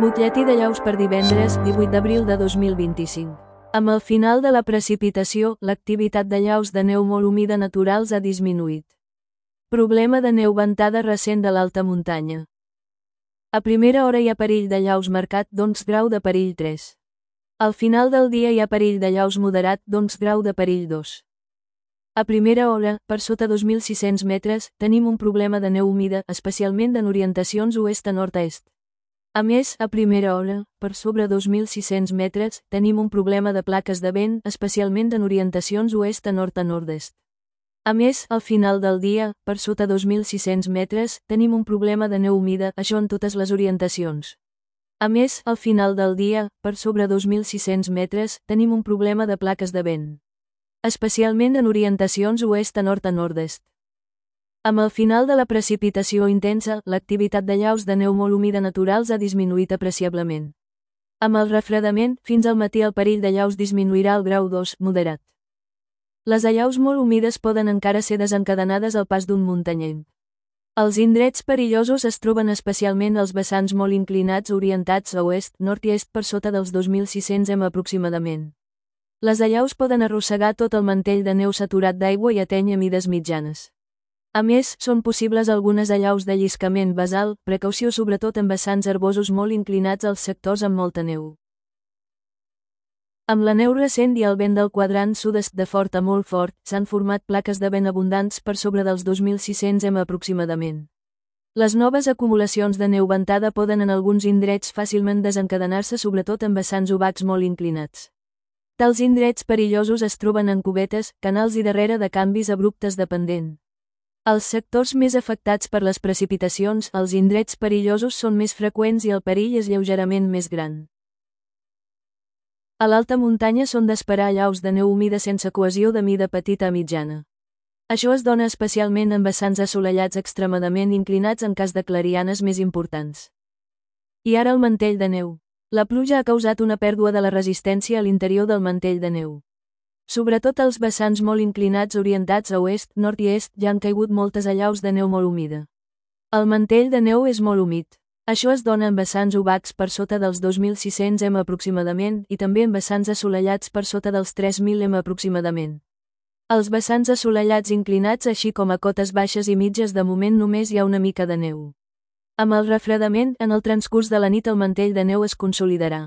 Butlletí de llaus per divendres, 18 d'abril de 2025. Amb el final de la precipitació, l'activitat de llaus de neu molt humida naturals ha disminuït. Problema de neu ventada recent de l'alta muntanya. A primera hora hi ha perill de llaus marcat d'11 grau de perill 3. Al final del dia hi ha perill de llaus moderat d'11 grau de perill 2. A primera hora, per sota 2.600 metres, tenim un problema de neu humida, especialment en orientacions oest a nord-est. A més, a primera hora, per sobre 2.600 metres, tenim un problema de plaques de vent, especialment en orientacions oest a nord-est. A més, al final del dia, per sota 2.600 metres, tenim un problema de neu humida, això en totes les orientacions. A més, al final del dia, per sobre 2.600 metres, tenim un problema de plaques de vent, especialment en orientacions oest a nord-est. Amb el final de la precipitació intensa, l'activitat de llaus de neu molt humida naturals ha disminuït apreciablement. Amb el refredament, fins al matí el perill de llaus disminuirà al grau 2, moderat. Les allaus molt humides poden encara ser desencadenades al pas d'un muntanyenc. Els indrets perillosos es troben especialment als vessants molt inclinats orientats a oest, nord i est per sota dels 2.600 m aproximadament. Les allaus poden arrossegar tot el mantell de neu saturat d'aigua i ateny a mides mitjanes. A més, són possibles algunes allaus de lliscament basal, precaució sobretot en vessants herbosos molt inclinats als sectors amb molta neu. Amb la neu recent i el vent del quadrant sud-est de fort a molt fort, s'han format plaques de vent abundants per sobre dels 2.600 m aproximadament. Les noves acumulacions de neu ventada poden en alguns indrets fàcilment desencadenar-se sobretot en vessants obacs molt inclinats. Tals indrets perillosos es troben en cubetes, canals i darrere de canvis abruptes de pendent. Els sectors més afectats per les precipitacions, els indrets perillosos són més freqüents i el perill és lleugerament més gran. A l'alta muntanya són d'esperar allaus de neu humida sense cohesió de mida petita a mitjana. Això es dona especialment en vessants assolellats extremadament inclinats en cas de clarianes més importants. I ara el mantell de neu. La pluja ha causat una pèrdua de la resistència a l'interior del mantell de neu. Sobretot als vessants molt inclinats orientats a oest, nord i est, ja han caigut moltes allaus de neu molt humida. El mantell de neu és molt humit. Això es dona en vessants obacs per sota dels 2.600 m aproximadament i també en vessants assolellats per sota dels 3.000 m aproximadament. Als vessants assolellats inclinats així com a cotes baixes i mitges de moment només hi ha una mica de neu. Amb el refredament, en el transcurs de la nit el mantell de neu es consolidarà.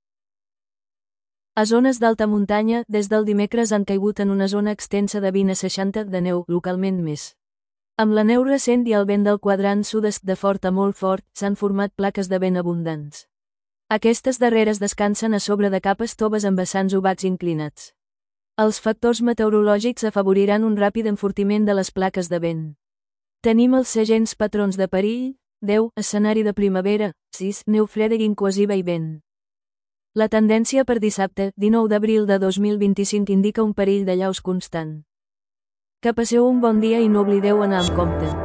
A zones d'alta muntanya, des del dimecres han caigut en una zona extensa de 20 a 60 de neu, localment més. Amb la neu recent i el vent del quadrant sud-est de fort a molt fort, s'han format plaques de vent abundants. Aquestes darreres descansen a sobre de capes toves amb vessants obacs inclinats. Els factors meteorològics afavoriran un ràpid enfortiment de les plaques de vent. Tenim els segents patrons de perill: 10, escenari de primavera, 6, neu freda i incohesiva i vent. La tendència per dissabte, 19 d'abril de 2025 indica un perill de llaus constant. Que passeu un bon dia i no oblideu anar amb compte.